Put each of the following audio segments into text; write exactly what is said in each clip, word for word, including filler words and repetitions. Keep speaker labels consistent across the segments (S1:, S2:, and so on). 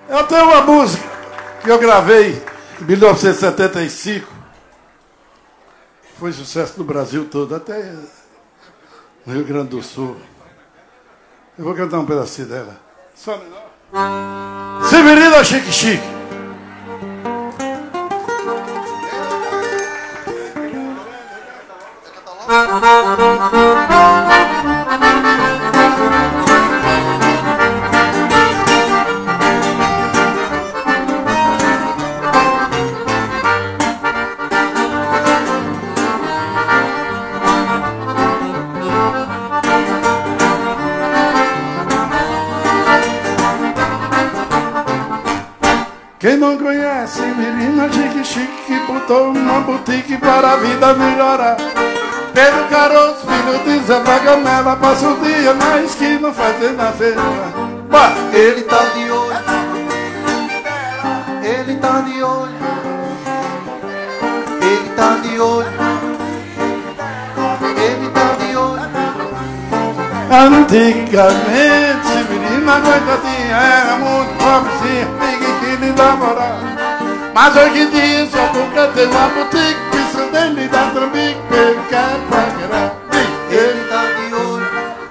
S1: Eu tenho uma música que eu gravei em mil novecentos e setenta e cinco. Foi sucesso no Brasil todo, até no Rio Grande do Sul. Eu vou cantar um pedacinho dela. Só menor. Severina Chique Chique. Quem não conhece menina chique chique que botou uma boutique para a vida melhorar. Pedro Caroço, filho de Zé Pagamela, passa o dia na esquina fazendo a feira.
S2: Ele tá de olho, ele tá de olho, ele tá de olho, ele tá de olho.
S1: Antigamente, menina coitadinha era muito pobrezinha, ninguém queria namorar. Mas hoje em dia só porque tem uma boutique, isso dele dá trambique, ele quer pagar.
S2: Ele tá de olho,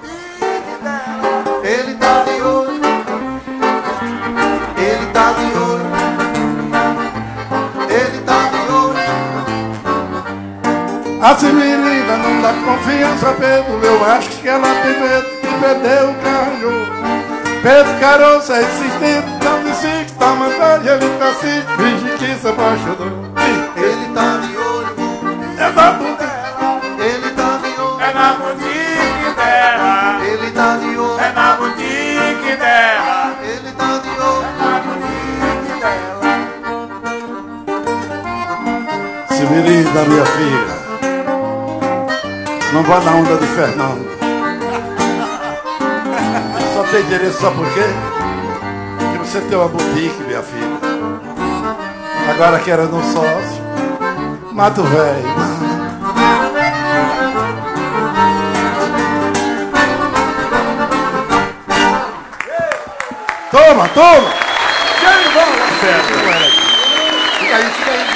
S2: ele tá de olho, ele tá de olho, ele tá de olho.
S1: A Severina não dá confiança, Pedro, eu acho que ela tem medo de perder o carro. Pedro Caroço é insistente, não desiste, que tá mandando, ele tá assim, finge que se apaixonou.
S2: Ele tá de olho,
S1: é na boutique,
S2: ele tá de olho,
S3: é na boutique dela,
S2: ele tá de olho,
S3: é na boutique dela,
S2: ele tá de olho,
S3: é na boutique dela.
S1: Severina, minha filha, não vai na onda de Fernando. Só tem interesse, só por quê? Porque você tem uma boutique, minha filha. Agora que era no sócio, mato velho.
S3: Toma, toma! Quem vai na festa? Fica aí, fica aí.